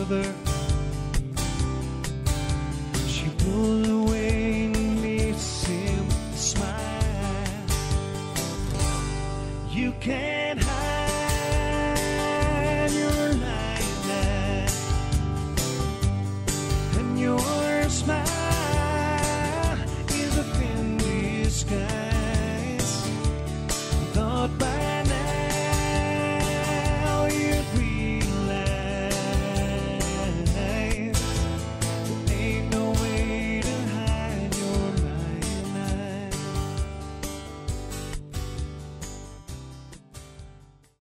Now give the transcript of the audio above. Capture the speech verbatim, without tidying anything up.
lover. She pulled away and meets him with a smile. You can't hide